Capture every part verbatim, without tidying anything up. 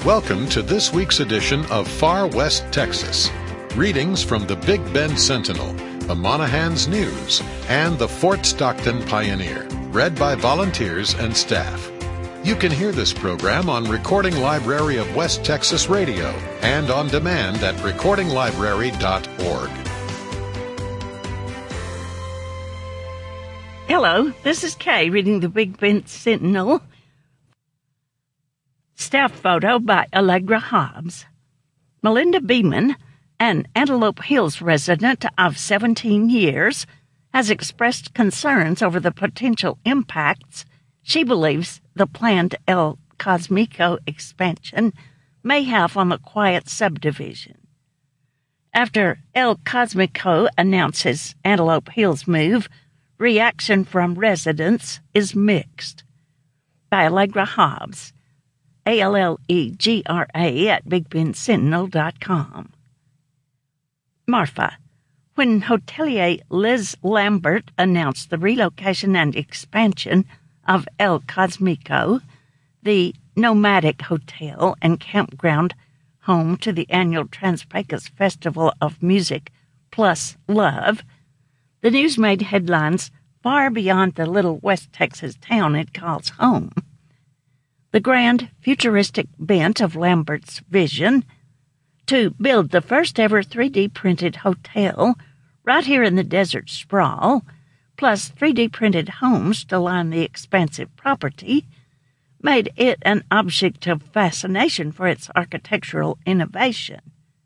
Welcome to this week's edition of Far West Texas. Readings from the Big Bend Sentinel, the Monahans News, and the Fort Stockton Pioneer, read by volunteers and staff. You can hear this program on Recording Library of West Texas Radio and on demand at recording library dot org. Hello, this is Kay reading the Big Bend Sentinel. Staff photo by Allegra Hobbs. Melinda Beeman, an Antelope Hills resident of seventeen years, has expressed concerns over the potential impacts she believes the planned El Cosmico expansion may have on the quiet subdivision. After El Cosmico announces Antelope Hills' move, reaction from residents is mixed. By Allegra Hobbs, A L L E G R A at big bend sentinel dot com. Marfa. When hotelier Liz Lambert announced the relocation and expansion of El Cosmico, the nomadic hotel and campground home to the annual Trans-Pecos Festival of Music plus Love, the news made headlines far beyond the little West Texas town it calls home. The grand, futuristic bent of Lambert's vision to build the first-ever three D printed hotel right here in the desert sprawl, plus three D printed homes to line the expansive property, made it an object of fascination for its architectural innovation.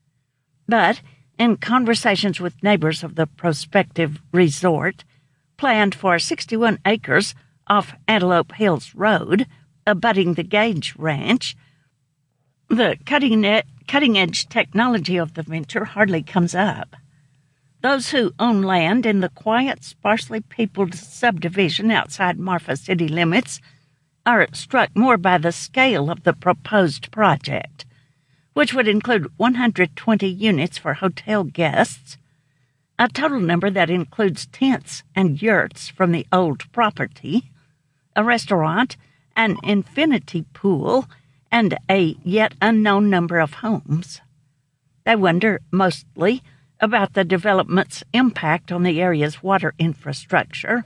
But in conversations with neighbors of the prospective resort, planned for sixty-one acres off Antelope Hills Road, abutting the Gage Ranch, the cutting-edge, cutting-edge technology of the venture hardly comes up. Those who own land in the quiet, sparsely peopled subdivision outside Marfa city limits are struck more by the scale of the proposed project, which would include one hundred twenty units for hotel guests, a total number that includes tents and yurts from the old property, a restaurant, an infinity pool, and a yet unknown number of homes. They wonder, mostly, about the development's impact on the area's water infrastructure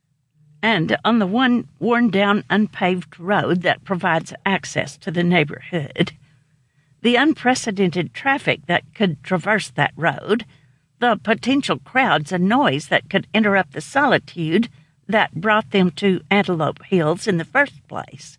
and on the one worn-down, unpaved road that provides access to the neighborhood. The unprecedented traffic that could traverse that road, the potential crowds and noise that could interrupt the solitude that brought them to Antelope Hills in the first place.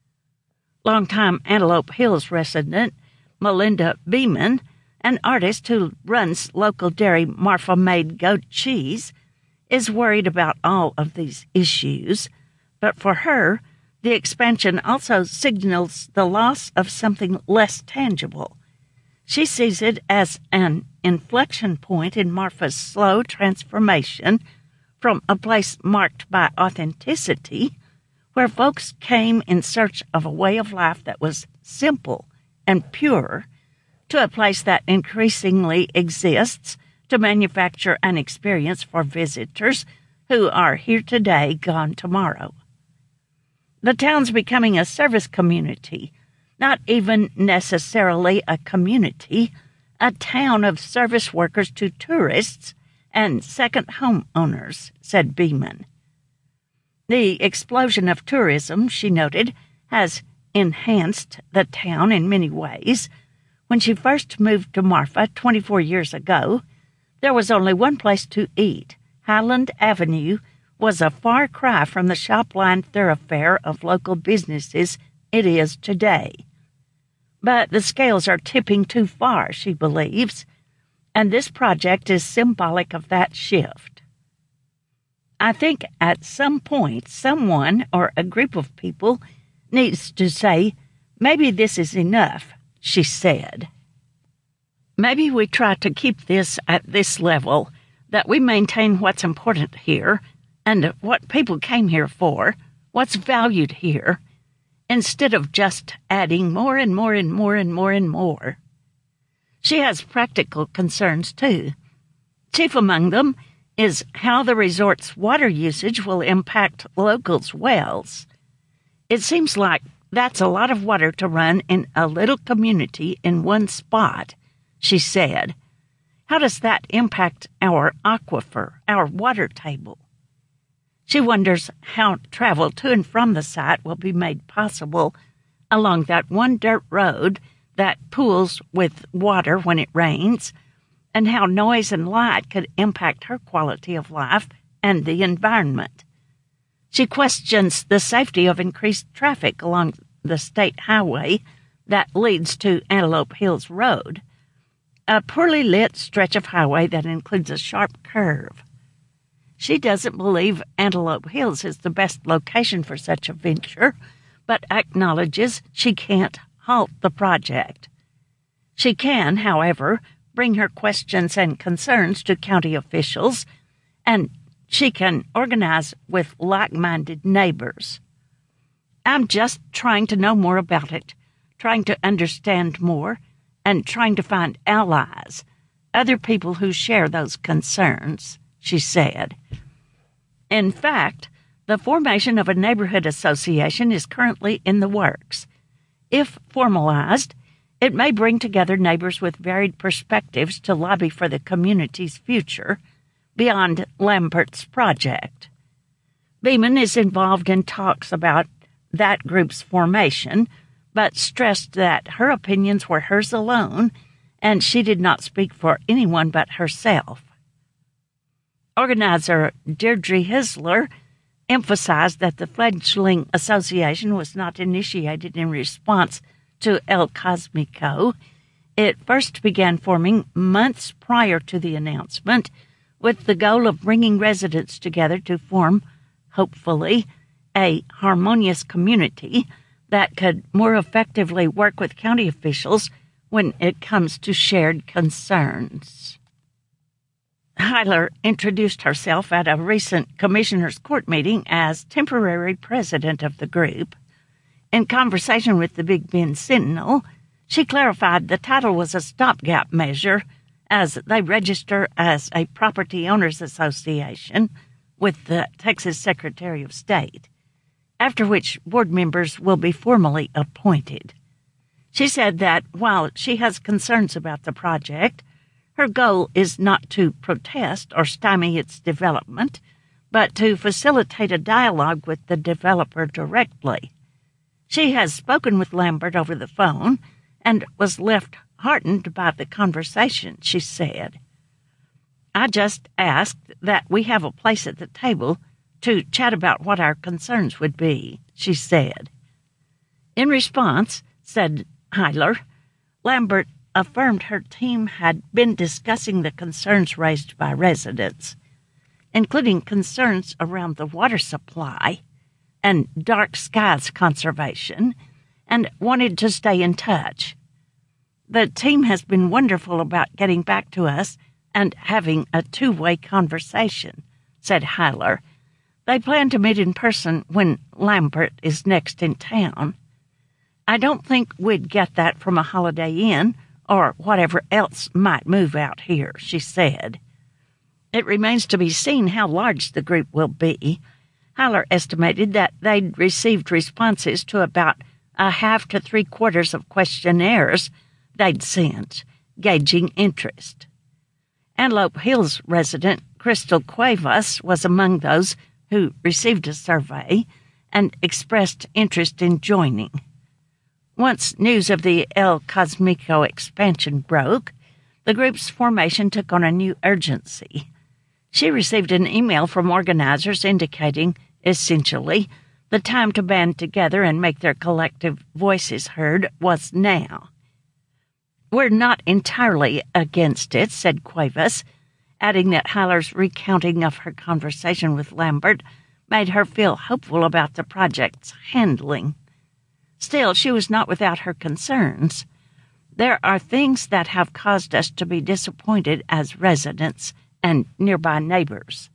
Longtime Antelope Hills resident Melinda Beeman, an artist who runs local dairy Marfa Made Goat Cheese, is worried about all of these issues, but for her, the expansion also signals the loss of something less tangible. She sees it as an inflection point in Marfa's slow transformation from a place marked by authenticity, where folks came in search of a way of life that was simple and pure, to a place that increasingly exists to manufacture an experience for visitors who are here today, gone tomorrow. The town's becoming a service community, not even necessarily a community, a town of service workers to tourists and second homeowners, said Beeman. The explosion of tourism, she noted, has enhanced the town in many ways. When she first moved to Marfa twenty-four years ago, there was only one place to eat. Highland Avenue was a far cry from the shop-lined thoroughfare of local businesses it is today. But the scales are tipping too far, she believes, and this project is symbolic of that shift. I think at some point someone or a group of people needs to say, maybe this is enough, she said. Maybe we try to keep this at this level, that we maintain what's important here and what people came here for, what's valued here, instead of just adding more and more and more and more and more. She has practical concerns, too. Chief among them is how the resort's water usage will impact locals' wells. It seems like That's a lot of water to run in a little community in one spot, she said. How does that impact our aquifer, our water table? She wonders how travel to and from the site will be made possible along that one dirt road that pools with water when it rains, and how noise and light could impact her quality of life and the environment. She questions the safety of increased traffic along the state highway that leads to Antelope Hills Road, a poorly lit stretch of highway that includes a sharp curve. She doesn't believe Antelope Hills is the best location for such a venture, but acknowledges she can't halt the project. She can, however, bring her questions and concerns to county officials, and she can organize with like-minded neighbors. I'm just trying to know more about it, trying to understand more, and trying to find allies, other people who share those concerns, she said. In fact, the formation of a neighborhood association is currently in the works. If formalized, it may bring together neighbors with varied perspectives to lobby for the community's future beyond Lambert's project. Beeman is involved in talks about that group's formation, but stressed that her opinions were hers alone, and she did not speak for anyone but herself. Organizer Deirdre Hisler emphasized that the fledgling association was not initiated in response to El Cosmico. It first began forming months prior to the announcement, with the goal of bringing residents together to form, hopefully, a harmonious community that could more effectively work with county officials when it comes to shared concerns. Hyler introduced herself at a recent Commissioners' Court meeting as temporary president of the group. In conversation with the Big Bend Sentinel, she clarified the title was a stopgap measure as they register as a property owners association with the Texas Secretary of State, after which board members will be formally appointed. She said that while she has concerns about the project, her goal is not to protest or stymie its development, but to facilitate a dialogue with the developer directly. She has spoken with Lambert over the phone and was left heartened by the conversation, she said. I just asked that we have a place at the table to chat about what our concerns would be, she said. In response, said Hyler, Lambert affirmed her team had been discussing the concerns raised by residents, including concerns around the water supply and dark skies conservation, and wanted to stay in touch. The team has been wonderful about getting back to us and having a two-way conversation, said Hyler. They plan to meet in person when Lambert is next in town. I don't think we'd get that from a Holiday Inn or whatever else might move out here, she said. It remains to be seen how large the group will be. Hyler estimated that they'd received responses to about a half to three quarters of questionnaires they'd sent, gauging interest. Antelope Hills resident Crystal Cuevas was among those who received a survey and expressed interest in joining. Once news of the El Cosmico expansion broke, the group's formation took on a new urgency. She received an email from organizers indicating, essentially, the time to band together and make their collective voices heard was now. We're not entirely against it, said Cuevas, adding that Hyler's recounting of her conversation with Lambert made her feel hopeful about the project's handling. Still, she was not without her concerns. There are things that have caused us to be disappointed as residents and nearby neighbors.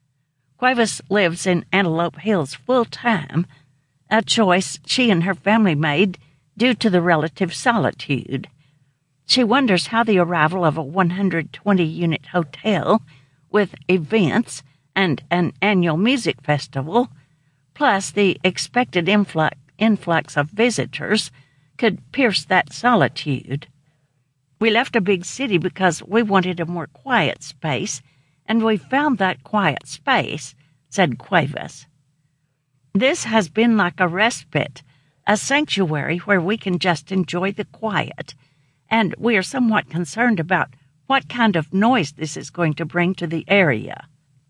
Cuevas lives in Antelope Hills full-time, a choice she and her family made due to the relative solitude. She wonders how the arrival of a one hundred twenty unit hotel with events and an annual music festival, plus the expected influx influx of visitors could pierce that solitude. We left a big city because we wanted a more quiet space, and we found that quiet space, said Cuevas. This has been like a respite, a sanctuary where we can just enjoy the quiet, and we are somewhat concerned about what kind of noise this is going to bring to the area.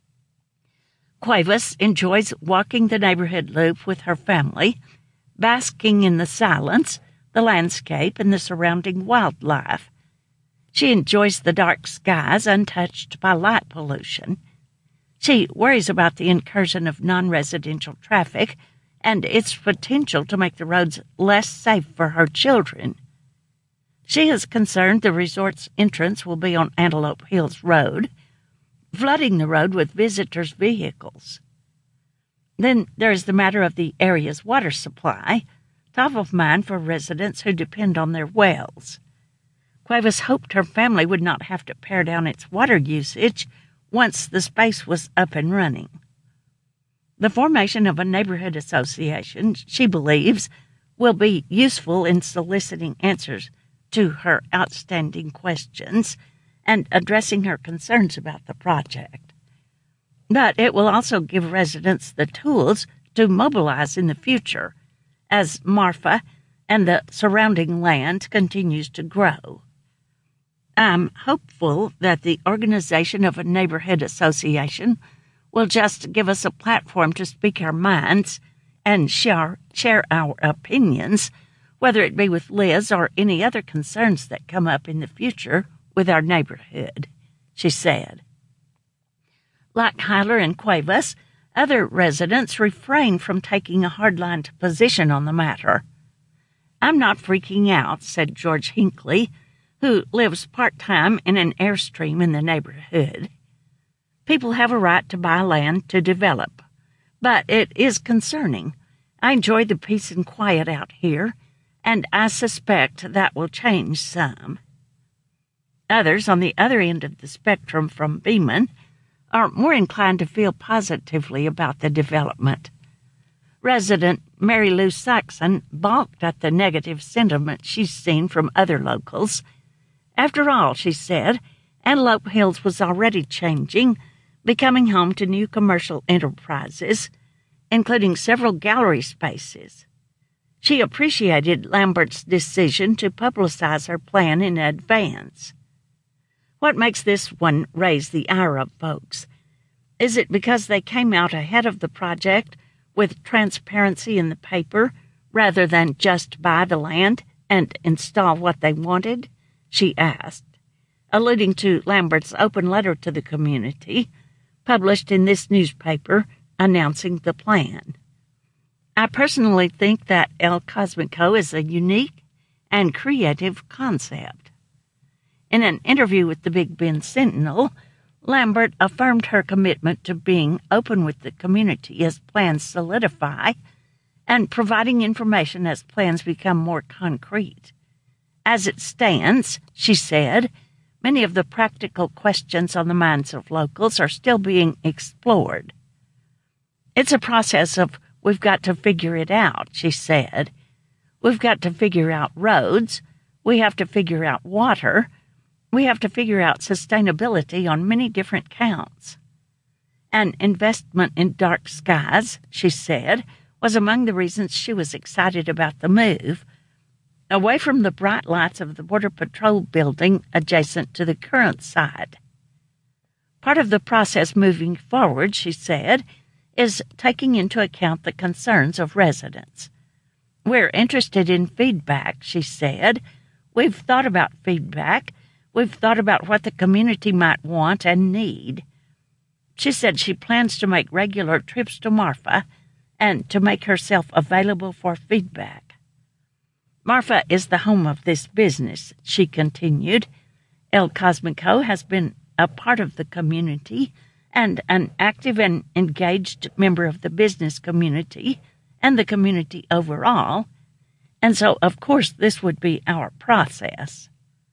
Cuevas enjoys walking the neighborhood loop with her family, basking in the silence, the landscape, and the surrounding wildlife. She enjoys the dark skies untouched by light pollution. She worries about the incursion of non-residential traffic and its potential to make the roads less safe for her children. She is concerned the resort's entrance will be on Antelope Hills Road, flooding the road with visitors' vehicles. Then there is the matter of the area's water supply, top of mind for residents who depend on their wells. Cuevas hoped her family would not have to pare down its water usage once the space was up and running. The formation of a neighborhood association, she believes, will be useful in soliciting answers to her outstanding questions and addressing her concerns about the project. But it will also give residents the tools to mobilize in the future as Marfa and the surrounding land continues to grow. I'm hopeful that the organization of a neighborhood association will just give us a platform to speak our minds and share, share our opinions, whether it be with Liz or any other concerns that come up in the future with our neighborhood, she said. Like Hyler and Cuevas, other residents refrain from taking a hardline position on the matter. I'm not freaking out, said George Hinckley, who lives part-time in an airstream in the neighborhood. People have a right to buy land to develop, but it is concerning. I enjoy the peace and quiet out here, and I suspect that will change some. Others on the other end of the spectrum from Beeman are more inclined to feel positively about the development. Resident Mary Lou Saxon balked at the negative sentiment she's seen from other locals. After all, she said, Antelope Hills was already changing, becoming home to new commercial enterprises, including several gallery spaces. She appreciated Lambert's decision to publicize her plan in advance. What makes this one raise the ire of folks? Is it because they came out ahead of the project with transparency in the paper rather than just buy the land and install what they wanted? She asked, alluding to Lambert's open letter to the community, published in this newspaper, announcing the plan. I personally think that El Cosmico is a unique and creative concept. In an interview with the Big Bend Sentinel, Lambert affirmed her commitment to being open with the community as plans solidify and providing information as plans become more concrete. As it stands, she said, many of the practical questions on the minds of locals are still being explored. It's a process of we've got to figure it out, she said. We've got to figure out roads. We have to figure out water. We have to figure out sustainability on many different counts. An investment in dark skies, she said, was among the reasons she was excited about the move, away from the bright lights of the Border Patrol building adjacent to the current site. Part of the process moving forward, she said, is taking into account the concerns of residents. We're interested in feedback, she said. We've thought about feedback. We've thought about what the community might want and need. She said she plans to make regular trips to Marfa and to make herself available for feedback. Marfa is the home of this business, she continued. El Cosmico has been a part of the community and an active and engaged member of the business community and the community overall, and so, of course, this would be our process.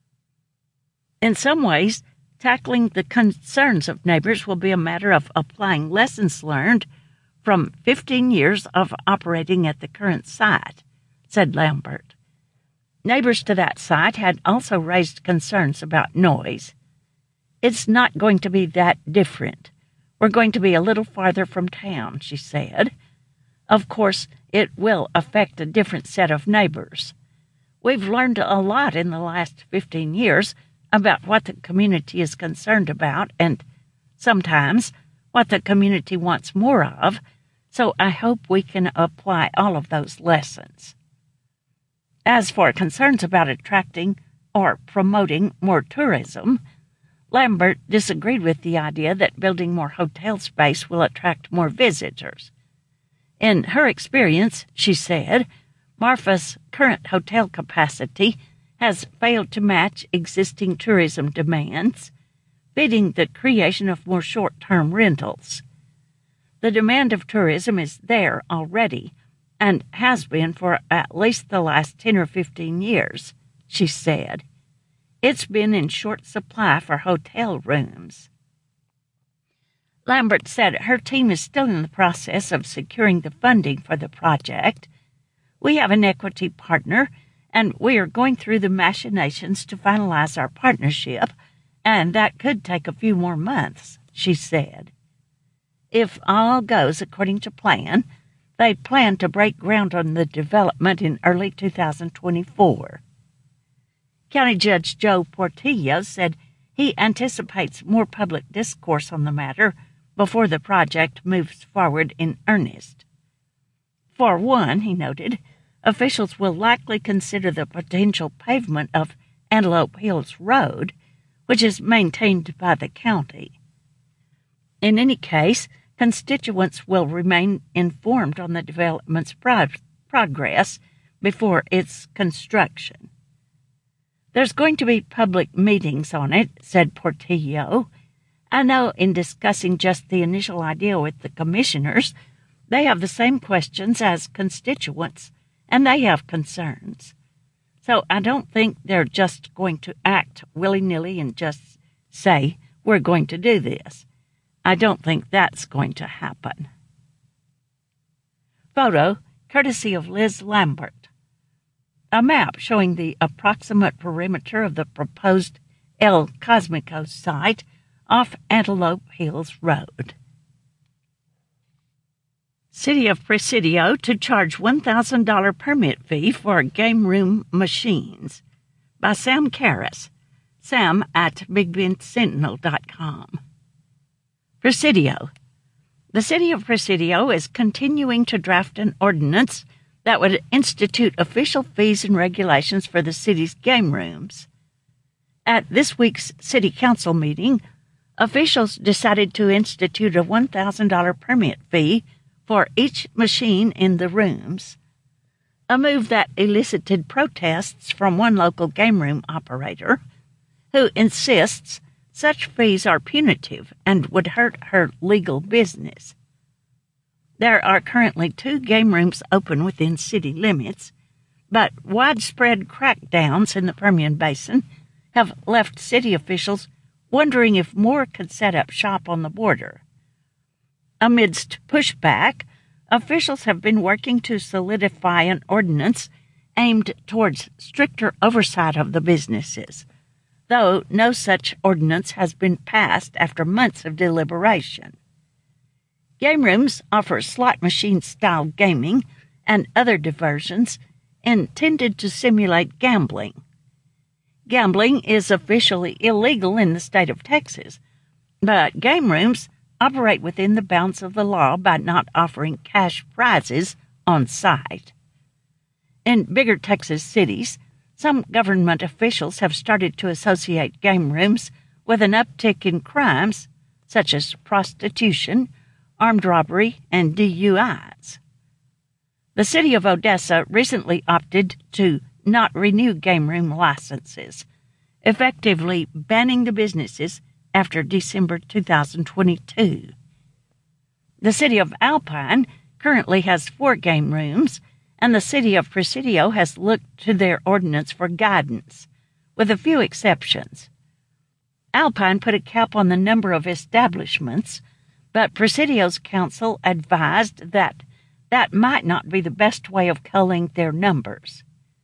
In some ways, tackling the concerns of neighbors will be a matter of applying lessons learned from fifteen years of operating at the current site, said Lambert. Neighbors to that site had also raised concerns about noise. It's not going to be that different. We're going to be a little farther from town, she said. Of course, it will affect a different set of neighbors. We've learned a lot in the last fifteen years about what the community is concerned about and, sometimes, what the community wants more of, so I hope we can apply all of those lessons. As for concerns about attracting or promoting more tourism, Lambert disagreed with the idea that building more hotel space will attract more visitors. In her experience, she said, Marfa's current hotel capacity has failed to match existing tourism demands, bidding the creation of more short-term rentals. The demand of tourism is there already, and has been for at least the last ten or fifteen years, she said. It's been in short supply for hotel rooms. Lambert said her team is still in the process of securing the funding for the project. We have an equity partner, and we are going through the machinations to finalize our partnership, and that could take a few more months, she said. If all goes according to plan, they plan to break ground on the development in early two thousand twenty-four. County Judge Joe Portillo said he anticipates more public discourse on the matter before the project moves forward in earnest. For one, he noted, officials will likely consider the potential pavement of Antelope Hills Road, which is maintained by the county. In any case, constituents will remain informed on the development's pro- progress before its construction. There's going to be public meetings on it, said Portillo. I know in discussing just the initial idea with the commissioners, they have the same questions as constituents, and they have concerns. So I don't think they're just going to act willy-nilly and just say, we're going to do this. I don't think that's going to happen. Photo, courtesy of Liz Lambert. A map showing the approximate perimeter of the proposed El Cosmico site off Antelope Hills Road. City of Presidio to charge one thousand dollars permit fee for game room machines. By Sam Karras. Sam at big bend sentinel dot com. Presidio. The City of Presidio is continuing to draft an ordinance that would institute official fees and regulations for the city's game rooms. At this week's City Council meeting, officials decided to institute a one thousand dollars permit fee for each machine in the rooms, a move that elicited protests from one local game room operator who insists such fees are punitive and would hurt her legal business. There are currently two game rooms open within city limits, but widespread crackdowns in the Permian Basin have left city officials wondering if more could set up shop on the border. Amidst pushback, officials have been working to solidify an ordinance aimed towards stricter oversight of the businesses, though no such ordinance has been passed after months of deliberation. Game rooms offer slot machine-style gaming and other diversions intended to simulate gambling. Gambling is officially illegal in the state of Texas, but game rooms operate within the bounds of the law by not offering cash prizes on site. In bigger Texas cities, some government officials have started to associate game rooms with an uptick in crimes such as prostitution, armed robbery, and D U Is. The city of Odessa recently opted to not renew game room licenses, effectively banning the businesses after December two thousand twenty-two. The city of Alpine currently has four game rooms, and the city of Presidio has looked to their ordinance for guidance, with a few exceptions. Alpine put a cap on the number of establishments, But Presidio's counsel advised that that might not be the best way of culling their numbers.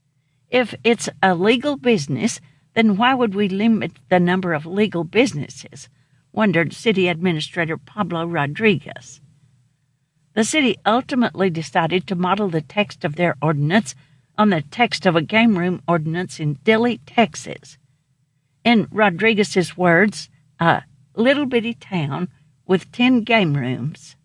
If it's a legal business, then why would we limit the number of legal businesses? Wondered City Administrator Pablo Rodriguez. The city ultimately decided to model the text of their ordinance on the text of a game room ordinance in Dilley, Texas. In Rodriguez's words, a little bitty town with ten game rooms.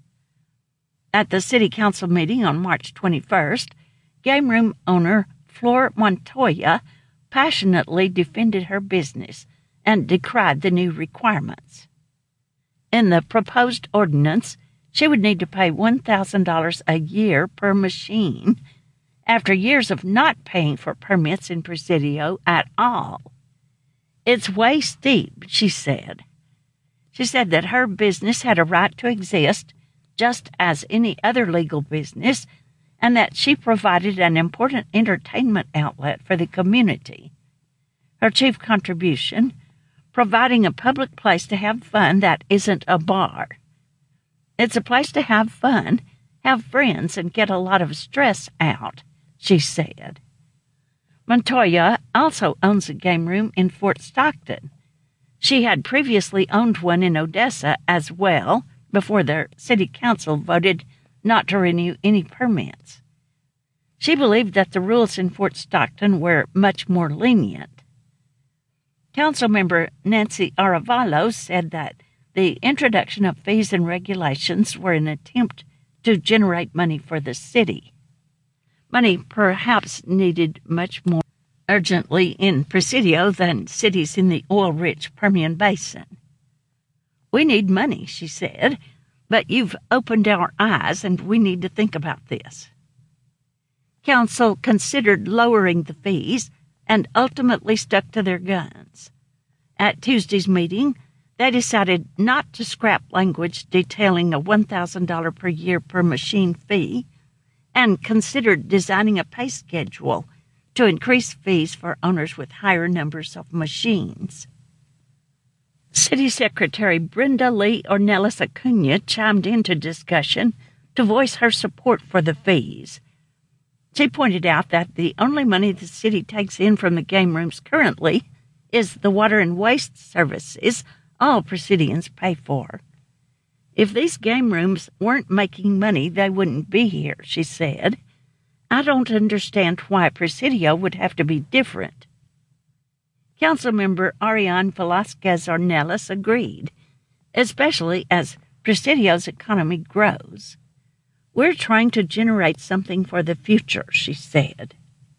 At the city council meeting on March twenty-first, game room owner Flor Montoya passionately defended her business and decried the new requirements. In the proposed ordinance, she would need to pay one thousand dollars a year per machine after years of not paying for permits in Presidio at all. It's way steep, she said. She said that her business had a right to exist just as any other legal business, and that she provided an important entertainment outlet for the community. Her chief contribution, providing a public place to have fun that isn't a bar. It's a place to have fun, have friends, and get a lot of stress out, she said. Montoya also owns a game room in Fort Stockton. She had previously owned one in Odessa as well, before the city council voted not to renew any permits. She believed that the rules in Fort Stockton were much more lenient. Councilmember Nancy Arevalo said that the introduction of fees and regulations were an attempt to generate money for the city. Money perhaps needed much more urgently in Presidio than cities in the oil-rich Permian Basin. We need money, she said, but you've opened our eyes and we need to think about this. Council considered lowering the fees and ultimately stuck to their guns. At Tuesday's meeting, they decided not to scrap language detailing a one thousand dollars per year per machine fee and considered designing a pay schedule to increase fees for owners with higher numbers of machines. City Secretary Brenda Lee Ornelas Acuna chimed into discussion to voice her support for the fees. She pointed out that the only money the city takes in from the game rooms currently is the water and waste services all Presidians pay for. If these game rooms weren't making money, they wouldn't be here, she said. I don't understand why Presidio would have to be different. Councilmember Ariane Velasquez Ornelas agreed, especially as Presidio's economy grows. We're trying to generate something for the future, she said.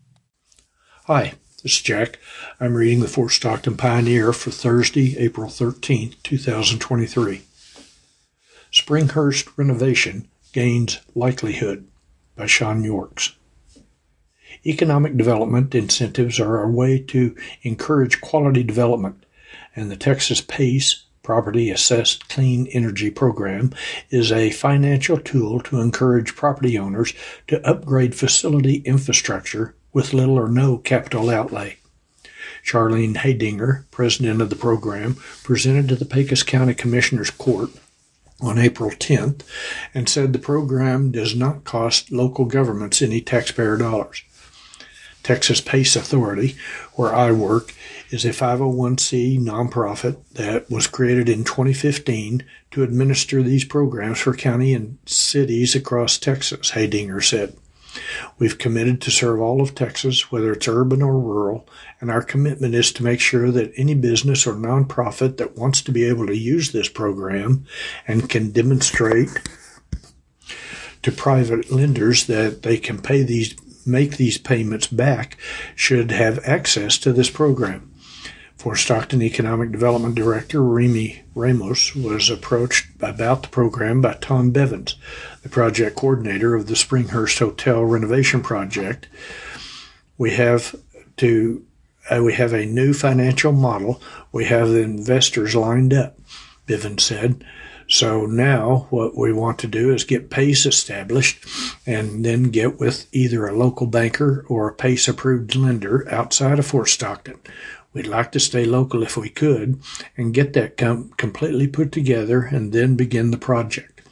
Hi, this is Jack. I'm reading the Fort Stockton Pioneer for Thursday, April thirteenth, two thousand twenty-three. Springhurst Renovation Gains Likelihood by Sean Yorks. Economic development incentives are a way to encourage quality development, and the Texas PACE, Property Assessed Clean Energy Program, is a financial tool to encourage property owners to upgrade facility infrastructure with little or no capital outlay. Charlene Haydinger, president of the program, presented to the Pecos County Commissioner's Court on April tenth and said the program does not cost local governments any taxpayer dollars. Texas PACE Authority, where I work, is a five oh one c nonprofit that was created in twenty fifteen to administer these programs for county and cities across Texas, Haydinger said. We've committed to serve all of Texas, whether it's urban or rural, and our commitment is to make sure that any business or nonprofit that wants to be able to use this program and can demonstrate to private lenders that they can pay these make these payments back should have access to this program. Fort Stockton Economic Development Director Remy Ramos was approached about the program by Tom Bevins, the project coordinator of the Springhurst Hotel renovation project. We have to uh, we have a new financial model. We have the investors lined up, Bevins said. So now what we want to do is get PACE established and then get with either a local banker or a PACE-approved lender outside of Fort Stockton. We'd like to stay local if we could and get that com- completely put together and then begin the project.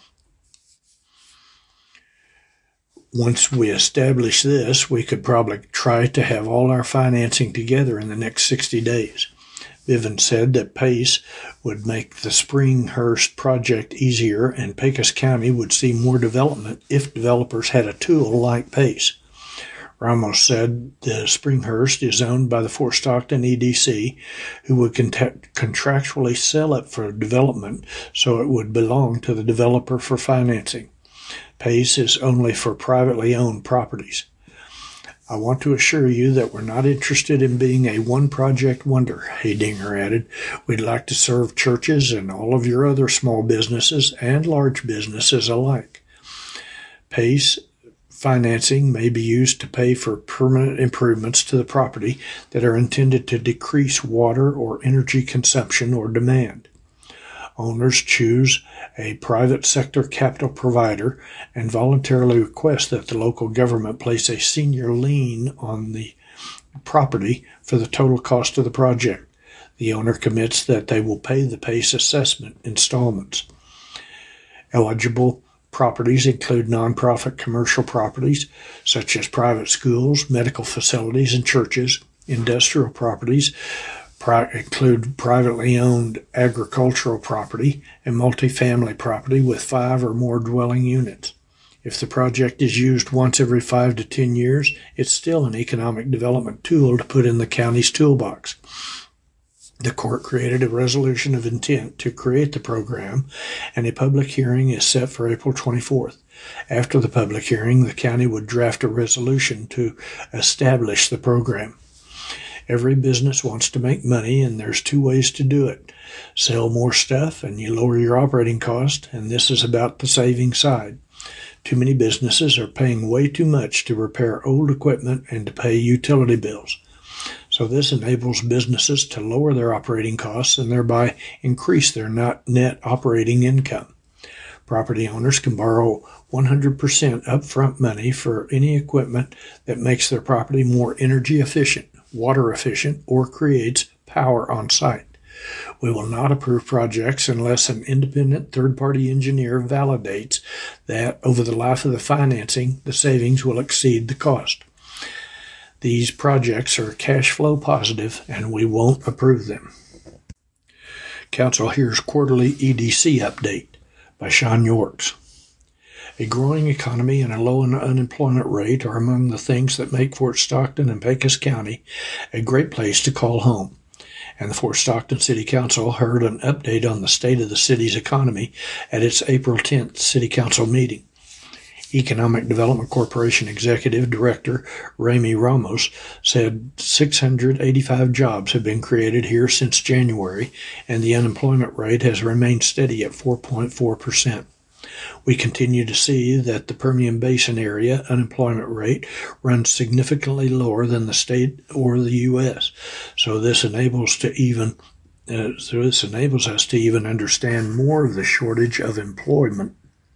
Once we establish this, we could probably try to have all our financing together in the next sixty days. Bivens said that PACE would make the Springhurst project easier and Pecos County would see more development if developers had a tool like PACE. Ramos said the Springhurst is owned by the Fort Stockton E D C, who would cont- contractually sell it for development, so it would belong to the developer for financing. PACE is only for privately owned properties. I want to assure you that we're not interested in being a one-project wonder, Haydinger added. We'd like to serve churches and all of your other small businesses and large businesses alike. PACE financing may be used to pay for permanent improvements to the property that are intended to decrease water or energy consumption or demand. Owners choose a private sector capital provider and voluntarily request that the local government place a senior lien on the property for the total cost of the project. The owner commits that they will pay the PACE assessment installments. Eligible properties include nonprofit commercial properties such as private schools, medical facilities, and churches. Industrial properties Pri- include privately owned agricultural property and multifamily property with five or more dwelling units. If the project is used once every five to ten years, it's still an economic development tool to put in the county's toolbox. The court created a resolution of intent to create the program, and a public hearing is set for April twenty-fourth. After the public hearing, the county would draft a resolution to establish the program. Every business wants to make money, and there's two ways to do it. Sell more stuff, and you lower your operating cost, and this is about the saving side. Too many businesses are paying way too much to repair old equipment and to pay utility bills. So this enables businesses to lower their operating costs and thereby increase their net operating income. Property owners can borrow one hundred percent upfront money for any equipment that makes their property more energy efficient, water efficient, or creates power on site. We will not approve projects unless an independent third-party engineer validates that over the life of the financing, the savings will exceed the cost. These projects are cash flow positive, and we won't approve them. Council hears quarterly E D C update by Sean Yorks. A growing economy and a low unemployment rate are among the things that make Fort Stockton and Pecos County a great place to call home. And the Fort Stockton City Council heard an update on the state of the city's economy at its April tenth City Council meeting. Economic Development Corporation Executive Director Ramy Ramos said six hundred eighty-five jobs have been created here since January, and the unemployment rate has remained steady at four point four percent. We continue to see that the Permian Basin area unemployment rate runs significantly lower than the state or the U S. So this enables to even uh, so this enables us to even understand more of the shortage of employment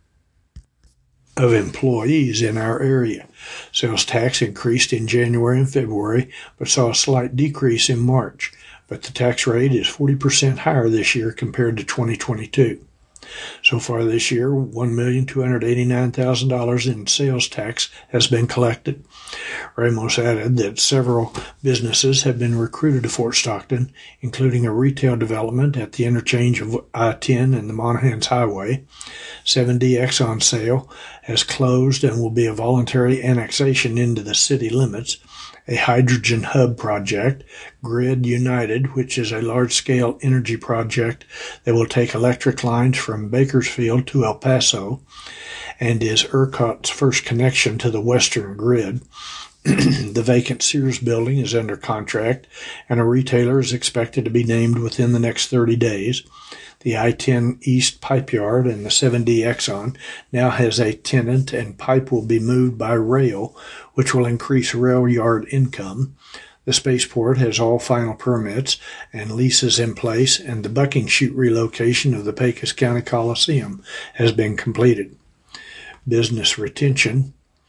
of employees in our area. Sales tax increased in January and February, but saw a slight decrease in March. But the tax rate is forty percent higher this year compared to twenty twenty-two. So far this year, one million two hundred eighty-nine thousand dollars in sales tax has been collected. Ramos added that several businesses have been recruited to Fort Stockton, including a retail development at the interchange of I ten and the Monahans Highway. seven D Exxon sale has closed and will be a voluntary annexation into the city limits. A hydrogen hub project, Grid United, which is a large-scale energy project that will take electric lines from Bakersfield to El Paso and is ERCOT's first connection to the Western grid. The vacant Sears building is under contract, and a retailer is expected to be named within the next thirty days. The I ten East Pipe Yard and the seven D Exxon now has a tenant, and pipe will be moved by rail, which will increase rail yard income. The spaceport has all final permits and leases in place, and the bucking chute relocation of the Pecos County Coliseum has been completed. Business retention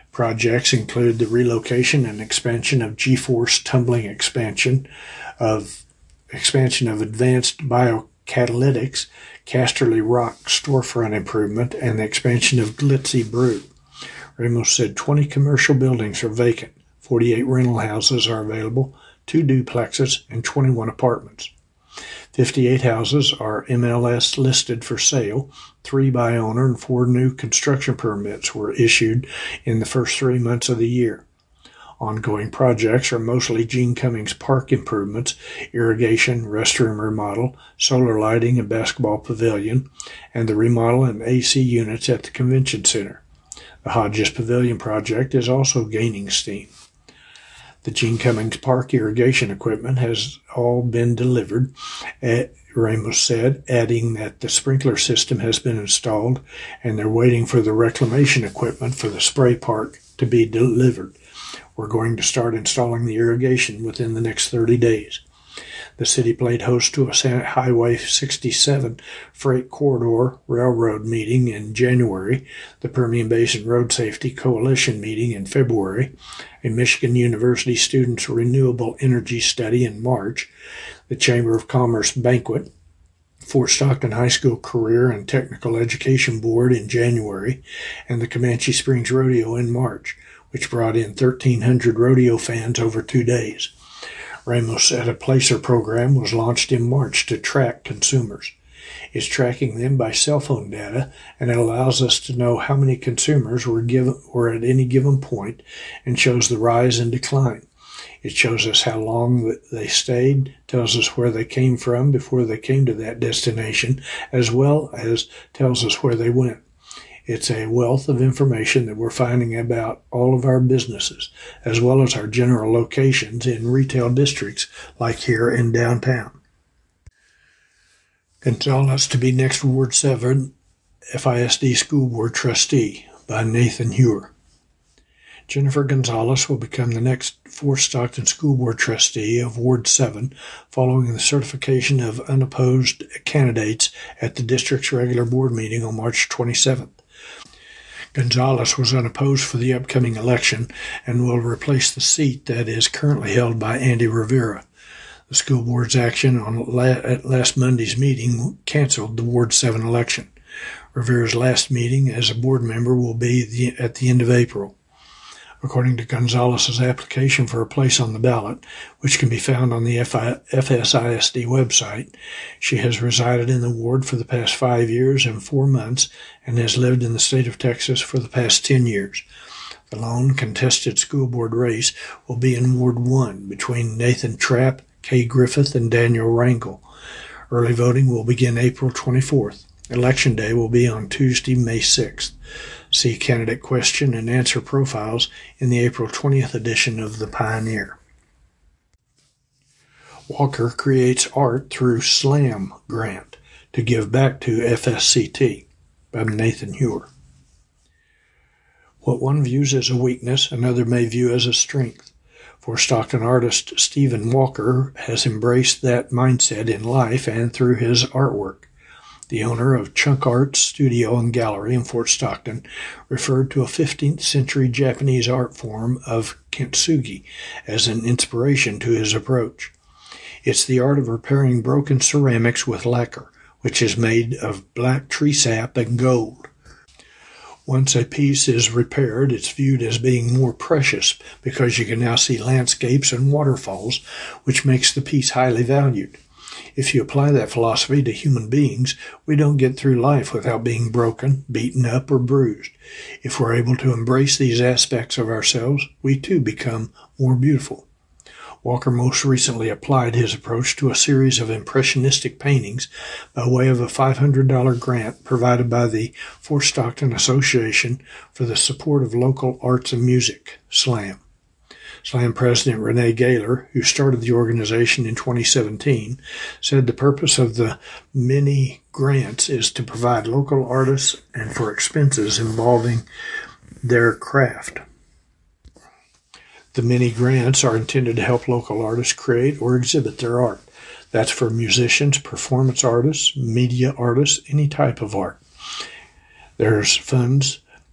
Projects include the relocation and expansion of G-Force tumbling expansion of expansion of advanced biocatalytics, Casterly Rock storefront improvement, and the expansion of Glitzy Brew. Ramos said twenty commercial buildings are vacant, forty-eight rental houses are available, two duplexes, and twenty-one apartments. fifty-eight houses are M L S listed for sale, three by owner, and four new construction permits were issued in the first three months of the year. Ongoing projects are mostly Gene Cummings Park improvements, irrigation, restroom remodel, solar lighting and basketball pavilion, and the remodel and A C units at the convention center. The Hodges Pavilion project is also gaining steam. The Gene Cummings Park irrigation equipment has all been delivered, Ramos said, adding that the sprinkler system has been installed and they're waiting for the reclamation equipment for the spray park to be delivered. We're going to start installing the irrigation within the next thirty days. The city played host to a Highway sixty-seven freight corridor railroad meeting in January, the Permian Basin Road Safety Coalition meeting in February, a Michigan University Students' Renewable Energy Study in March, the Chamber of Commerce banquet, Fort Stockton High School Career and Technical Education Board in January, and the Comanche Springs Rodeo in March, which brought in thirteen hundred rodeo fans over two days. Ramos said a placer program was launched in March to track consumers. It's tracking them by cell phone data, and it allows us to know how many consumers were given were at any given point and shows the rise and decline. It shows us how long they stayed, tells us where they came from before they came to that destination, as well as tells us where they went. It's a wealth of information that we're finding about all of our businesses, as well as our general locations in retail districts like here in downtown. Gonzalez to be next Ward seven F I S D School Board Trustee by Nathan Hewer. Jennifer Gonzalez will become the next Fort Stockton School Board Trustee of Ward seven following the certification of unopposed candidates at the district's regular board meeting on March twenty-seventh. Gonzalez was unopposed for the upcoming election and will replace the seat that is currently held by Andy Rivera. The school board's action on la- at last Monday's meeting canceled the Ward seven election. Rivera's last meeting as a board member will be the, at the end of April. According to Gonzalez's application for a place on the ballot, which can be found on the F S I S D website, she has resided in the ward for the past five years and four months and has lived in the state of Texas for the past ten years. The lone contested school board race will be in Ward one between Nathan Trapp, Kay Griffith, and Daniel Rangel. Early voting will begin April twenty-fourth. Election Day will be on Tuesday, May sixth. See candidate question and answer profiles in the April twentieth edition of The Pioneer. Walker creates art through SLAM grant to give back to F S C T by Nathan Hewer. What one views as a weakness, another may view as a strength. Fort Stockton artist Stephen Walker has embraced that mindset in life and through his artwork. The owner of Chunk Art Studio and Gallery in Fort Stockton referred to a fifteenth century Japanese art form of kintsugi as an inspiration to his approach. It's the art of repairing broken ceramics with lacquer, which is made of black tree sap and gold. Once a piece is repaired, it's viewed as being more precious because you can now see landscapes and waterfalls, which makes the piece highly valued. If you apply that philosophy to human beings, we don't get through life without being broken, beaten up, or bruised. If we're able to embrace these aspects of ourselves, we too become more beautiful. Walker most recently applied his approach to a series of impressionistic paintings by way of a five hundred dollars grant provided by the Fort Stockton Association for the Support of Local Arts and Music, SLAM. SLAM President Renee Gaylor, who started the organization in twenty seventeen, said the purpose of the many grants is to provide local artists and for expenses involving their craft. The many grants are intended to help local artists create or exhibit their art. That's for musicians, performance artists, media artists, any type of art. There's funds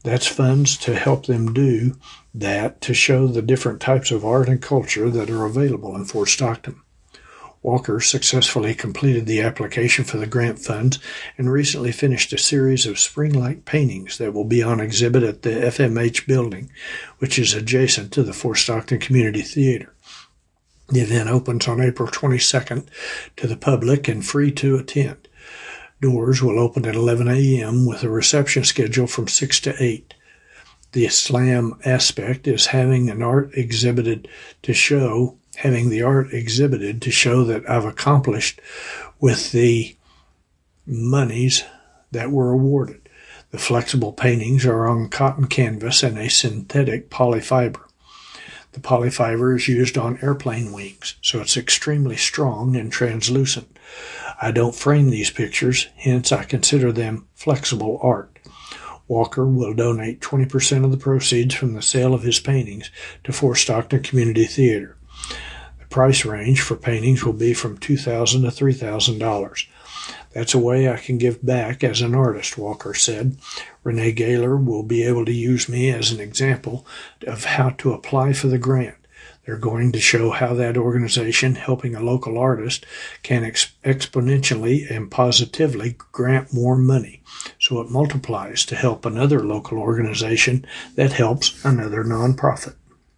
That's funds to help them do that, to show the different types of art and culture that are available in Fort Stockton. Walker successfully completed the application for the grant funds and recently finished a series of spring-like paintings that will be on exhibit at the F M H building, which is adjacent to the Fort Stockton Community Theater. The event opens on April twenty-second to the public and free to attend. Doors will open at eleven a.m. with a reception schedule from six to eight. The slam aspect is having an art exhibited to show, having the art exhibited to show that I've accomplished with the monies that were awarded. The flexible paintings are on cotton canvas and a synthetic polyfiber. The polyfiber is used on airplane wings, so it's extremely strong and translucent. I don't frame these pictures, hence I consider them flexible art. Walker will donate twenty percent of the proceeds from the sale of his paintings to Fort Stockton Community Theater. The price range for paintings will be from two thousand dollars to three thousand dollars. That's a way I can give back as an artist, Walker said. Renee Gaylor will be able to use me as an example of how to apply for the grant. They're going to show how that organization helping a local artist can ex- exponentially and positively grant more money, so it multiplies to help another local organization that helps another nonprofit.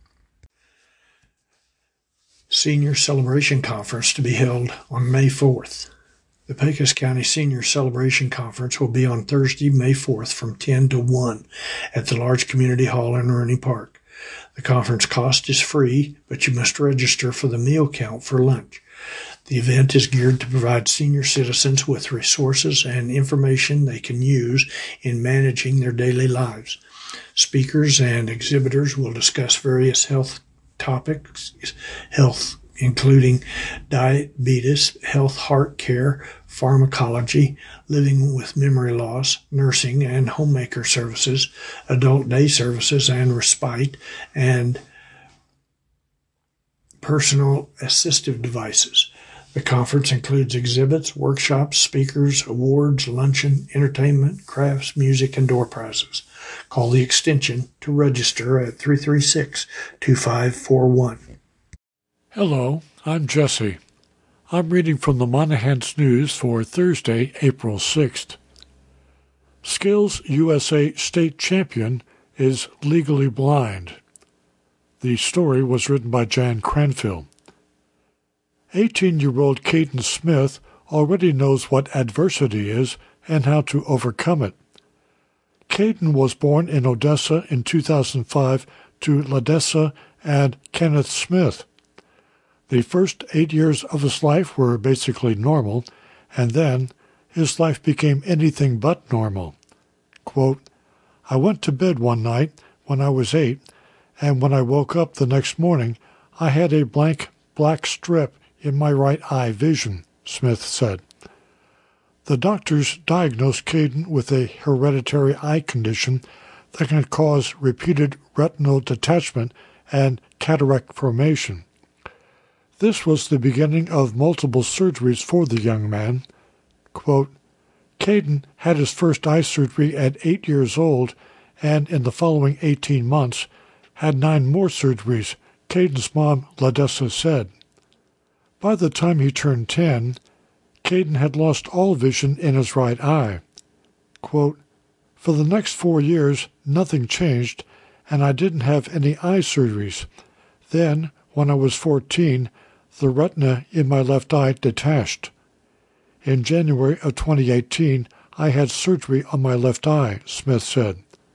Senior Celebration Conference to be held on May fourth. The Pecos County Senior Celebration Conference will be on Thursday, May fourth from ten to one at the large community hall in Rooney Park. The conference cost is free, but you must register for the meal count for lunch. The event is geared to provide senior citizens with resources and information they can use in managing their daily lives. Speakers and exhibitors will discuss various health topics, health including diabetes, health, heart care, pharmacology, living with memory loss, nursing and homemaker services, adult day services and respite, and personal assistive devices. The conference includes exhibits, workshops, speakers, awards, luncheon, entertainment, crafts, music, and door prizes. Call the extension to register at three three six, two five four one. Hello, I'm Jesse. I'm reading from the Monahans News for Thursday, April sixth. Skills U S A State Champion is legally blind. The story was written by Jan Cranfield. eighteen-year-old Caden Smith already knows what adversity is and how to overcome it. Caden was born in Odessa in two thousand five to Ladessa and Kenneth Smith. The first eight years of his life were basically normal, and then his life became anything but normal. Quote, I went to bed one night when I was eight, and when I woke up the next morning, I had a blank black strip in my right eye vision, Smith said. The doctors diagnosed Caden with a hereditary eye condition that can cause repeated retinal detachment and cataract formation. This was the beginning of multiple surgeries for the young man. Quote, Caden had his first eye surgery at eight years old and in the following eighteen months had nine more surgeries, Caden's mom, Ladessa, said. By the time he turned ten, Caden had lost all vision in his right eye. Quote, for the next four years, nothing changed, and I didn't have any eye surgeries. Then, when I was fourteen, the retina in my left eye detached. In January of twenty eighteen, I had surgery on my left eye, Smith said.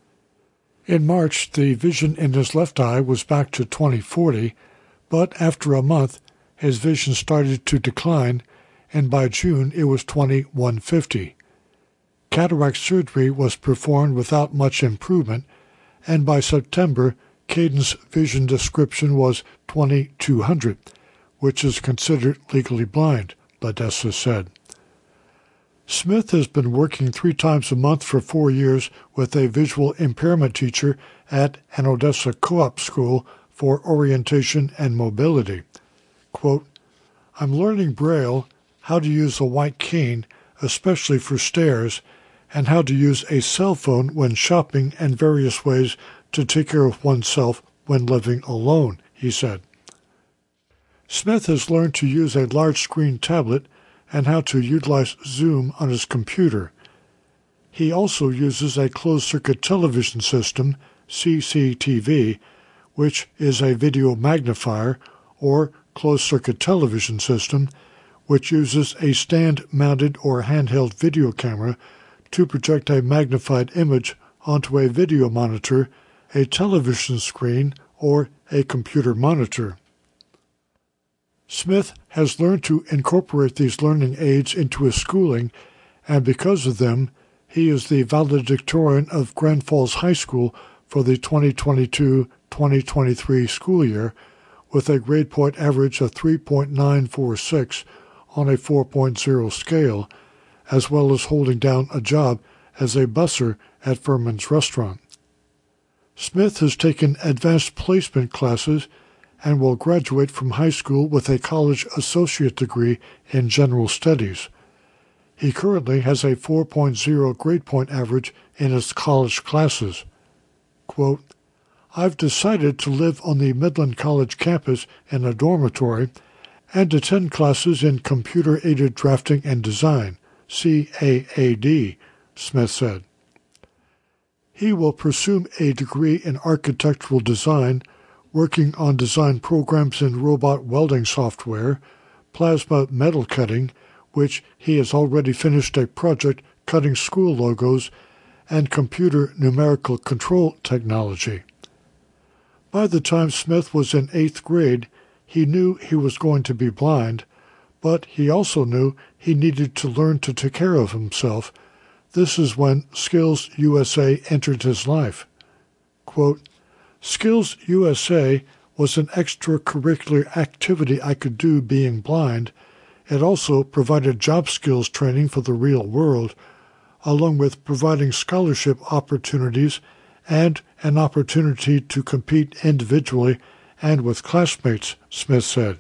In March, the vision in his left eye was back to twenty forty, but after a month, his vision started to decline, and by June it was twenty-one fifty. Cataract surgery was performed without much improvement, and by September, Caden's vision description was twenty-two hundred, which is considered legally blind, Ladessa said. Smith has been working three times a month for four years with a visual impairment teacher at an Odessa co-op school for orientation and mobility. Quote, I'm learning Braille, how to use a white cane, especially for stairs, and how to use a cell phone when shopping and various ways to take care of oneself when living alone, he said. Smith has learned to use a large-screen tablet and how to utilize Zoom on his computer. He also uses a closed-circuit television system, C C T V, which is a video magnifier, or closed-circuit television system, which uses a stand-mounted or handheld video camera to project a magnified image onto a video monitor, a television screen, or a computer monitor. Smith has learned to incorporate these learning aids into his schooling, and because of them, he is the valedictorian of Grand Falls High School for the twenty twenty-two twenty twenty-three school year, with a grade point average of three point nine four six on a four point oh scale, as well as holding down a job as a busser at Furman's Restaurant. Smith has taken advanced placement classes and will graduate from high school with a college associate degree in general studies. He currently has a four point oh grade point average in his college classes. Quote, "I've decided to live on the Midland College campus in a dormitory and attend classes in computer-aided drafting and design, C A A D, Smith said. He will pursue a degree in architectural design, working on design programs in robot welding software, plasma metal cutting, which he has already finished a project cutting school logos, and computer numerical control technology. By the time Smith was in eighth grade, he knew he was going to be blind, but he also knew he needed to learn to take care of himself. This is when Skills U S A entered his life. Quote, "Skills U S A was an extracurricular activity I could do being blind. It also provided job skills training for the real world, along with providing scholarship opportunities and an opportunity to compete individually and with classmates," Smith said.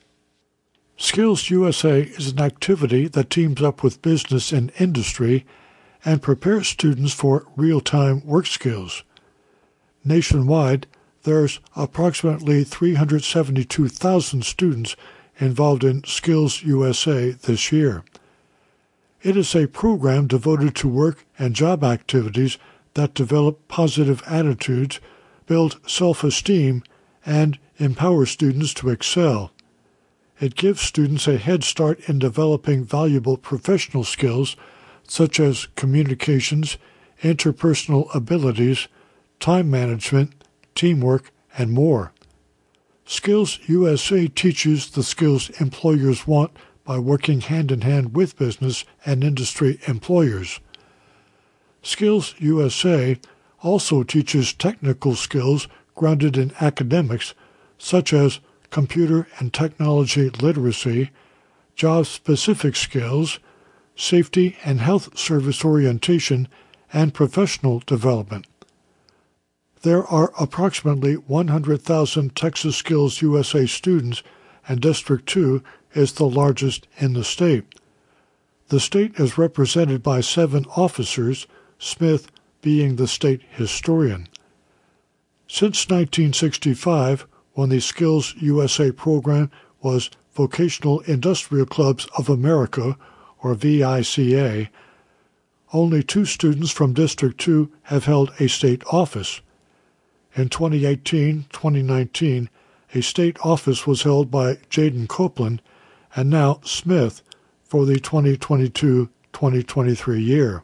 Skills U S A is an activity that teams up with business and industry and prepares students for real-time work skills. Nationwide, there's approximately three hundred seventy-two thousand students involved in Skills U S A this year. It is a program devoted to work and job activities that develop positive attitudes, build self-esteem, and empower students to excel. It gives students a head start in developing valuable professional skills such as communications, interpersonal abilities, time management, teamwork, and more. Skills U S A teaches the skills employers want by working hand-in-hand with business and industry employers. Skills U S A also teaches technical skills grounded in academics, such as computer and technology literacy, job-specific skills, safety and health service orientation, and professional development. There are approximately one hundred thousand Texas Skills U S A students, and District two is the largest in the state. The state is represented by seven officers, Smith being the state historian. Since nineteen sixty-five, when the Skills U S A program was Vocational Industrial Clubs of America, or V I C A, only two students from District two have held a state office. In twenty eighteen twenty nineteen, a state office was held by Jaden Copeland, and now Smith, for the twenty twenty-two twenty twenty-three year.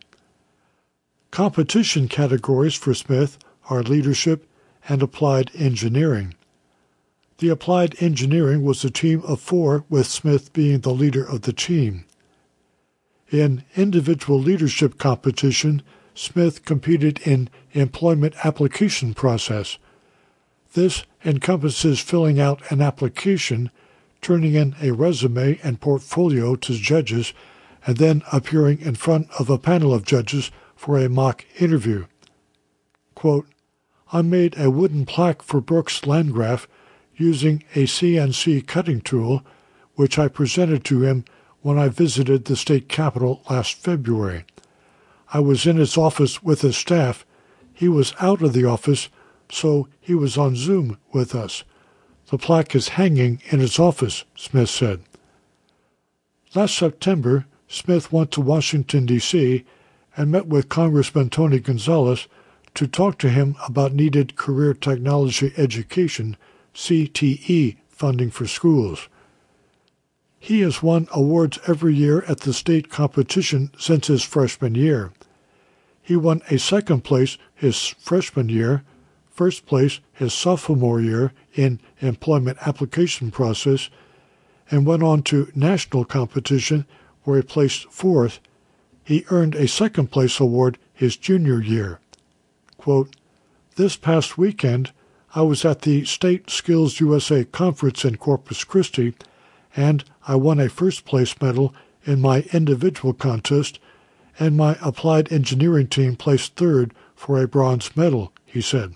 Competition categories for Smith are leadership and applied engineering. The applied engineering was a team of four, with Smith being the leader of the team. In individual leadership competition, Smith competed in employment application process. This encompasses filling out an application, turning in a resume and portfolio to judges, and then appearing in front of a panel of judges for a mock interview. Quote, "I made a wooden plaque for Brooks Landgraf using a C N C cutting tool, which I presented to him when I visited the state capitol last February. I was in his office with his staff. He was out of the office, so he was on Zoom with us. The plaque is hanging in his office," Smith said. Last September, Smith went to Washington, D C and met with Congressman Tony Gonzalez to talk to him about needed career technology education, C T E, funding for schools. He has won awards every year at the state competition since his freshman year. He won a second place his freshman year, first place his sophomore year in employment application process, and went on to national competition where he placed fourth. He earned a second place award his junior year. Quote, "This past weekend, I was at the State Skills U S A Conference in Corpus Christi, and I won a first-place medal in my individual contest, and my applied engineering team placed third for a bronze medal," he said.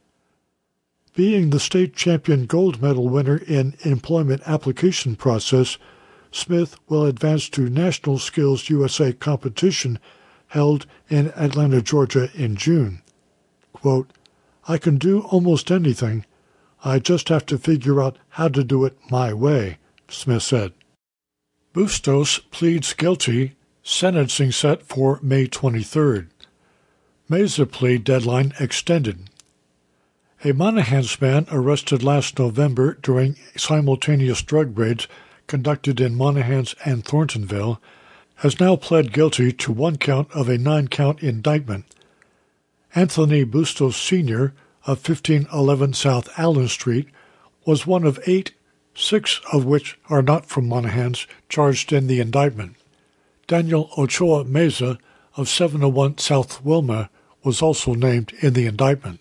Being the state champion gold medal winner in employment application process, Smith will advance to National Skills U S A competition held in Atlanta, Georgia in June. Quote, "I can do almost anything. I just have to figure out how to do it my way," Smith said. Bustos pleads guilty, sentencing set for May twenty-third. Mesa plea deadline extended. A Monahans man arrested last November during simultaneous drug raids conducted in Monahans and Thorntonville has now pled guilty to one count of a nine-count indictment. Anthony Bustos Senior of fifteen eleven South Allen Street was one of eight, six of which are not from Monahans, charged in the indictment. Daniel Ochoa Meza of seven oh one South Wilma was also named in the indictment.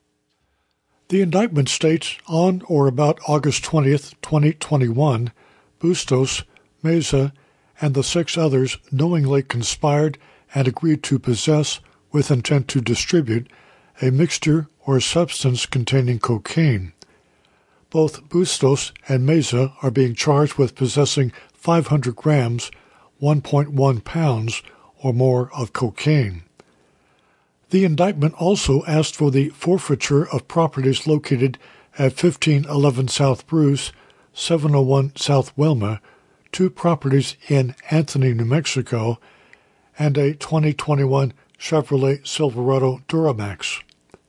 The indictment states, on or about August twentieth, twenty twenty-one, Bustos, Meza, and the six others knowingly conspired and agreed to possess, with intent to distribute, a mixture or substance containing cocaine. Both Bustos and Meza are being charged with possessing five hundred grams, one point one pounds, or more of cocaine. The indictment also asked for the forfeiture of properties located at fifteen eleven South Bruce, seven oh one South Wilma, two properties in Anthony, New Mexico, and a twenty twenty-one Chevrolet Silverado Duramax.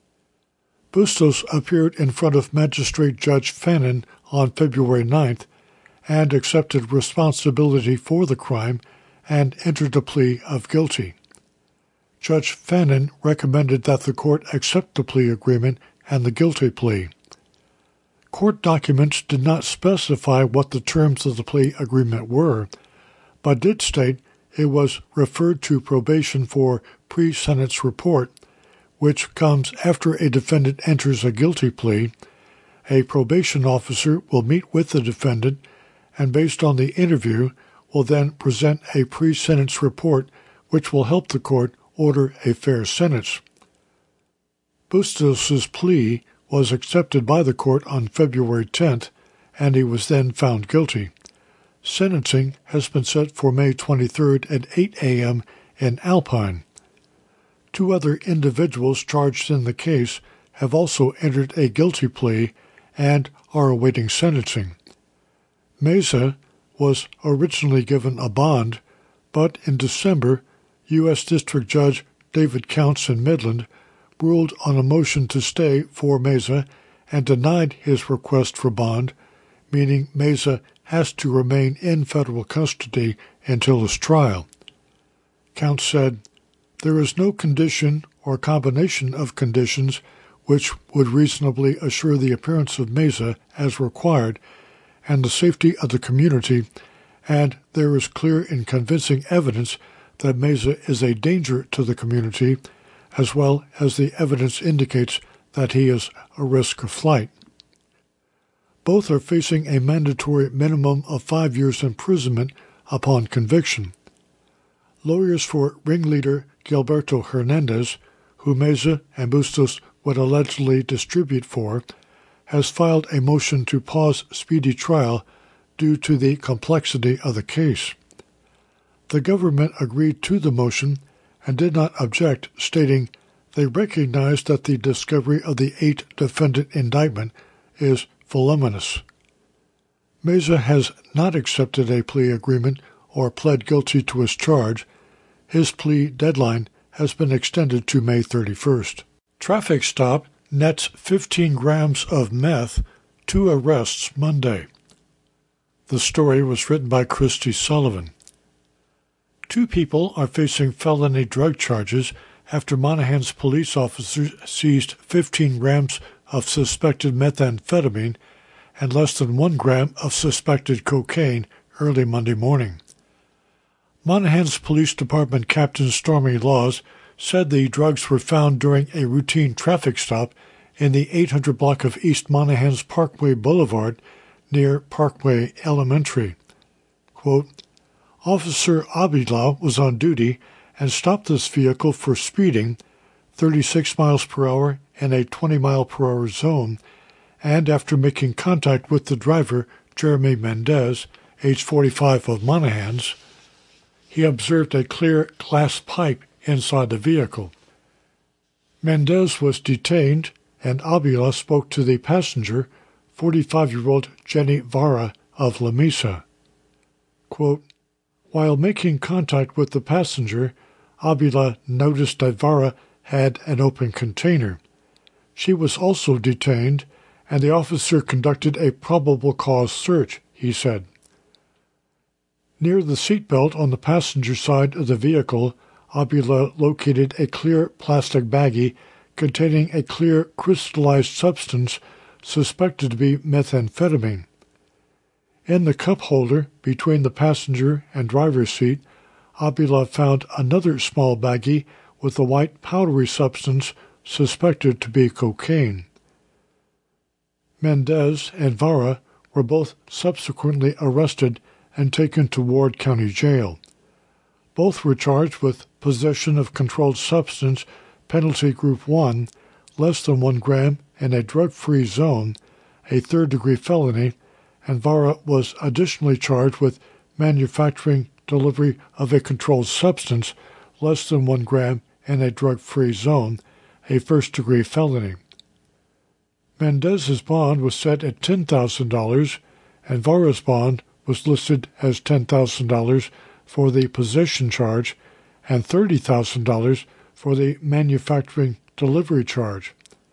Bustos appeared in front of Magistrate Judge Fannin on February ninth and accepted responsibility for the crime and entered a plea of guilty. Judge Fannin recommended that the court accept the plea agreement and the guilty plea. Court documents did not specify what the terms of the plea agreement were, but did state it was referred to probation for pre-sentence report, which comes after a defendant enters a guilty plea. A probation officer will meet with the defendant and, based on the interview, will then present a pre-sentence report which will help the court order a fair sentence. Bustos' plea was accepted by the court on February tenth, and he was then found guilty. Sentencing has been set for May twenty-third at eight a.m. in Alpine. Two other individuals charged in the case have also entered a guilty plea and are awaiting sentencing. Meza was originally given a bond, but in December, U S District Judge David Counts in Midland ruled on a motion to stay for Meza and denied his request for bond, meaning Meza has to remain in federal custody until his trial. Counts said, "There is no condition or combination of conditions which would reasonably assure the appearance of Meza as required and the safety of the community, and there is clear and convincing evidence that Meza is a danger to the community, as well as the evidence indicates that he is a risk of flight." Both are facing a mandatory minimum of five years imprisonment upon conviction. Lawyers for ringleader Gilberto Hernandez, who Meza and Bustos would allegedly distribute for, has filed a motion to pause speedy trial due to the complexity of the case. The government agreed to the motion and did not object, stating they recognize that the discovery of the eight-defendant indictment is voluminous. Meza has not accepted a plea agreement or pled guilty to his charge. His plea deadline has been extended to May thirty-first. Traffic stop nets fifteen grams of meth, two arrests Monday. The story was written by Christy Sullivan. Two people are facing felony drug charges after Monahans police officers seized fifteen grams of suspected methamphetamine and less than one gram of suspected cocaine early Monday morning. Monahans Police Department Captain Stormy Laws said the drugs were found during a routine traffic stop in the eight hundred block of East Monahans Parkway Boulevard near Parkway Elementary. Quote, Officer Abila was on duty and stopped this vehicle for speeding thirty-six miles per hour in a twenty mile per hour zone, and after making contact with the driver, Jeremy Mendez, age forty-five of Monahans, he observed a clear glass pipe inside the vehicle. Mendez was detained, and Abila spoke to the passenger, forty-five-year-old Jenny Vara of La Mesa. Quote, While making contact with the passenger, Abila noticed that Vara had an open container. She was also detained, and the officer conducted a probable cause search, he said. Near the seatbelt on the passenger side of the vehicle, Abila located a clear plastic baggie containing a clear crystallized substance suspected to be methamphetamine. In the cup holder between the passenger and driver's seat, Abila found another small baggie with a white powdery substance suspected to be cocaine. Mendez and Vara were both subsequently arrested and taken to Ward County Jail. Both were charged with possession of controlled substance, penalty group one, less than one gram in a drug-free zone, a third-degree felony, and Vara was additionally charged with manufacturing delivery of a controlled substance, less than one gram in a drug-free zone, a first-degree felony. Mendez's bond was set at ten thousand dollars, and Vara's bond was listed as ten thousand dollars for the possession charge and thirty thousand dollars for the manufacturing delivery charge.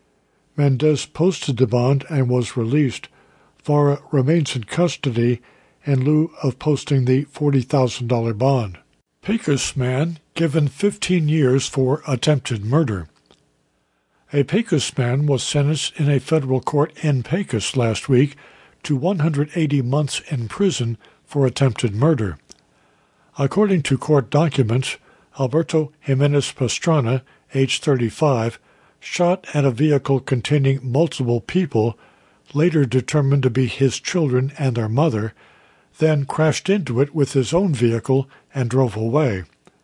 Mendez posted the bond and was released. Vara remains in custody in lieu of posting the forty thousand dollars bond. Pecos man given fifteen years for attempted murder. A Pecos man was sentenced in a federal court in Pecos last week to one hundred eighty months in prison for attempted murder. According to court documents, Alberto Jimenez Pastrana, age thirty-five, shot at a vehicle containing multiple people, later determined to be his children and their mother, then crashed into it with his own vehicle and drove away.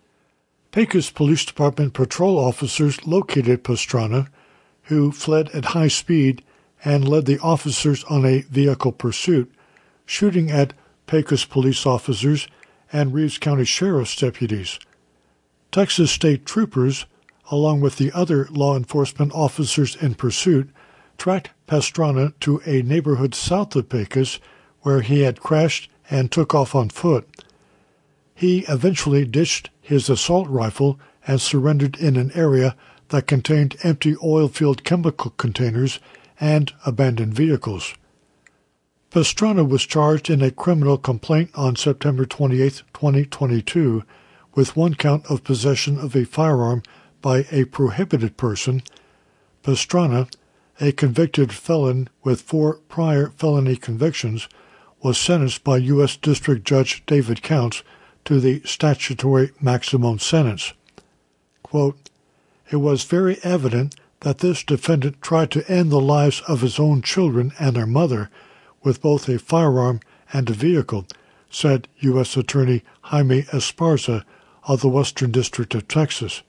Pecos Police Department patrol officers located Pastrana, who fled at high speed and led the officers on a vehicle pursuit, shooting at Pecos police officers and Reeves County Sheriff's deputies. Texas state troopers, along with the other law enforcement officers in pursuit, tracked Pastrana to a neighborhood south of Pecos where he had crashed and took off on foot. He eventually ditched his assault rifle and surrendered in an area that contained empty oil-filled chemical containers and abandoned vehicles. Pastrana was charged in a criminal complaint on September twenty-eighth, twenty twenty-two, with one count of possession of a firearm by a prohibited person. Pastrana, a convicted felon with four prior felony convictions, was sentenced by U S District Judge David Counts to the statutory maximum sentence. Quote, It was very evident that this defendant tried to end the lives of his own children and their mother with both a firearm and a vehicle, said U S Attorney Jaime Esparza of the Western District of Texas.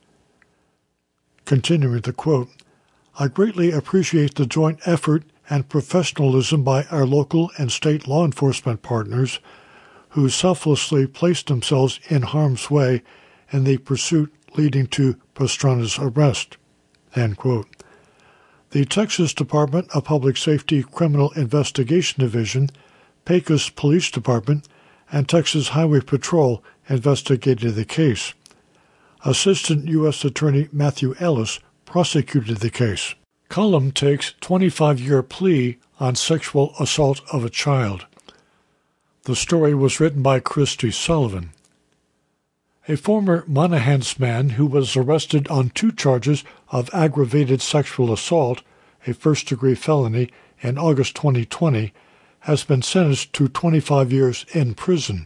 Continuing the quote, I greatly appreciate the joint effort and professionalism by our local and state law enforcement partners who selflessly placed themselves in harm's way in the pursuit leading to Pastrana's arrest." End quote. The Texas Department of Public Safety Criminal Investigation Division, Pecos Police Department, and Texas Highway Patrol investigated the case. Assistant U S Attorney Matthew Ellis prosecuted the case. Cullum takes twenty-five-year plea on sexual assault of a child. The story was written by Christy Sullivan. A former Monahans man who was arrested on two charges of aggravated sexual assault, a first-degree felony, in August twenty twenty, has been sentenced to twenty-five years in prison.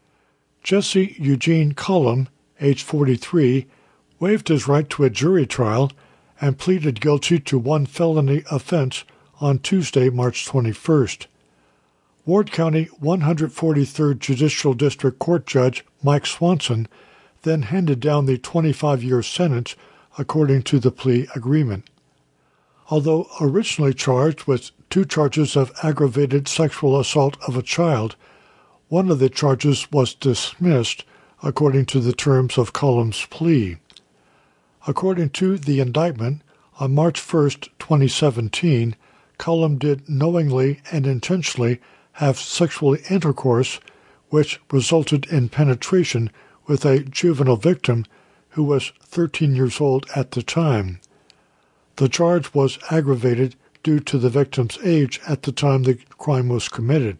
Jesse Eugene Cullum, age forty-three, waived his right to a jury trial and pleaded guilty to one felony offense on Tuesday, March twenty-first. Ward County one hundred forty-third Judicial District Court Judge Mike Swanson then handed down the twenty-five-year sentence according to the plea agreement. Although originally charged with two charges of aggravated sexual assault of a child, one of the charges was dismissed according to the terms of Cullum's plea. According to the indictment, on March first, twenty seventeen, Cullum did knowingly and intentionally have sexual intercourse, which resulted in penetration with a juvenile victim who was thirteen years old at the time. The charge was aggravated due to the victim's age at the time the crime was committed.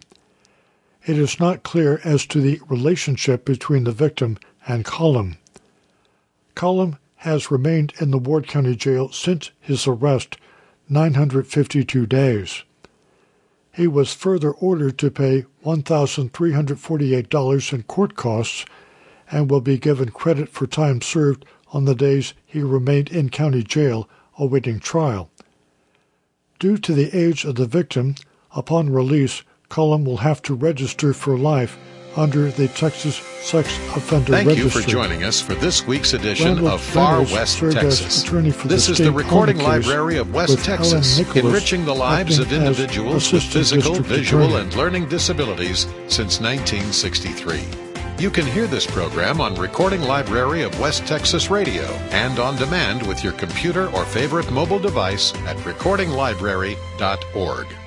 It is not clear as to the relationship between the victim and Cullum. Cullum has remained in the Ward County Jail since his arrest, nine hundred fifty-two days. He was further ordered to pay one thousand three hundred forty-eight dollars in court costs and will be given credit for time served on the days he remained in county jail awaiting trial. Due to the age of the victim, upon release, Cullum will have to register for life under the Texas Sex Offender Thank Registry. you for joining us for this week's edition Randall of Far Reynolds West served as Texas. attorney for This the is the state Recording home case Library of West with Texas, Ellen Nicholas enriching the lives of acting as individuals with assistant physical, district visual, attorney. and learning disabilities since nineteen sixty-three. You can hear this program on Recording Library of West Texas Radio and on demand with your computer or favorite mobile device at recording library dot org.